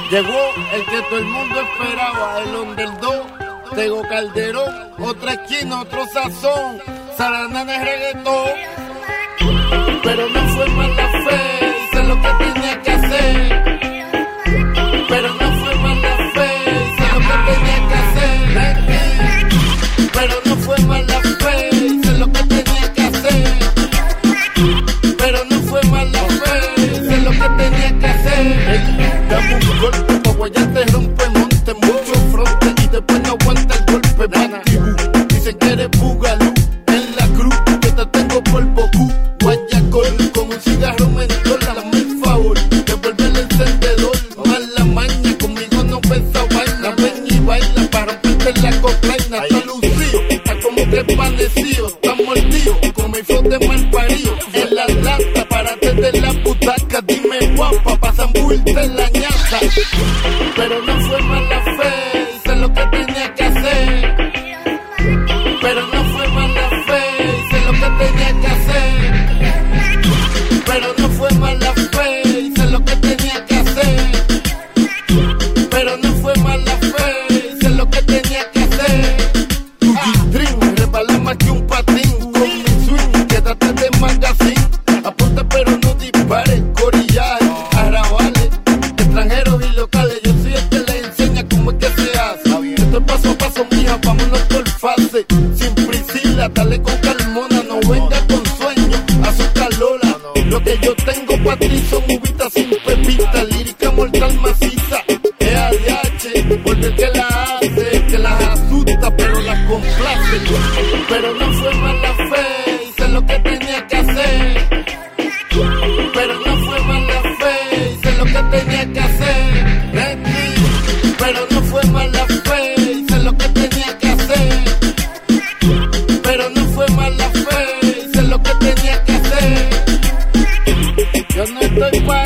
Llegó el que todo el mundo esperaba, el underdog, Tego Calderón, otra esquina, otro sazón, Saranana es reggaetón. Pero no fue mala fe, hice lo que tenía que hacer. Pero no fue mala fe, hice lo que tenía que hacer. Pero no fue mala fe, hice lo que tenía que hacer. Pero no fue mala fe, hice lo que tenía que hacer. Dame un golpe, pa' ya te rompe monte, mucho fronte y después no aguanta el golpe. Mantibú, dicen que eres bugalú en la cruz, que te tengo por Bocú. Guayacol, con un cigarro mentol, dame el favor, devuelve el encendedor. Mala maña, conmigo no pesa vaina, ven y baila para romperte la cocaína. Está lucido, está como que panecido, está mordido, con mi flow de mal parido. En la lata, párate de la butaca, dime guapa, pa' zambuirte en la ñata. Pero no fue mala fe, hice lo que tenía que hacer. Pero no fue mala fe, hice lo que tenía que hacer. Pero no fue mala fe, hice lo que tenía que hacer. Pero no fue mala fe, hice lo que tenía que hacer. Dream, resbalé más que un patín. Con mi swing, quédate de magazine. Apunta pero no dispare, corillaje, arrabales, extranjeros y locales. Yo soy el que les enseña cómo es que se hace. Esto es paso a paso, mija, vámonos por fase. Sin Priscila, dale con calmona, no venga con sueño, azúcar Lola. Lo que yo tengo pa' ti son uvitas sin pepita, lírica mortal maciza. EADH, porque el que la hace, que las asusta, pero las complace. Pero no fue mala fe, hice lo que tenía que hacer. Pero no fue mala fe, hice lo que tenía que hacer. Pero no fue mala fe, hice lo que tenía que hacer. Pero no fue mala fe, hice lo que tenía que hacer. Yo no estoy para